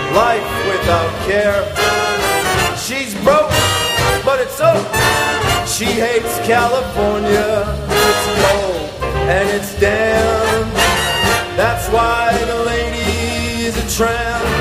life without care. She's broke, but it's so. She hates California. It's cold and it's damp. That's why the lady's a tramp.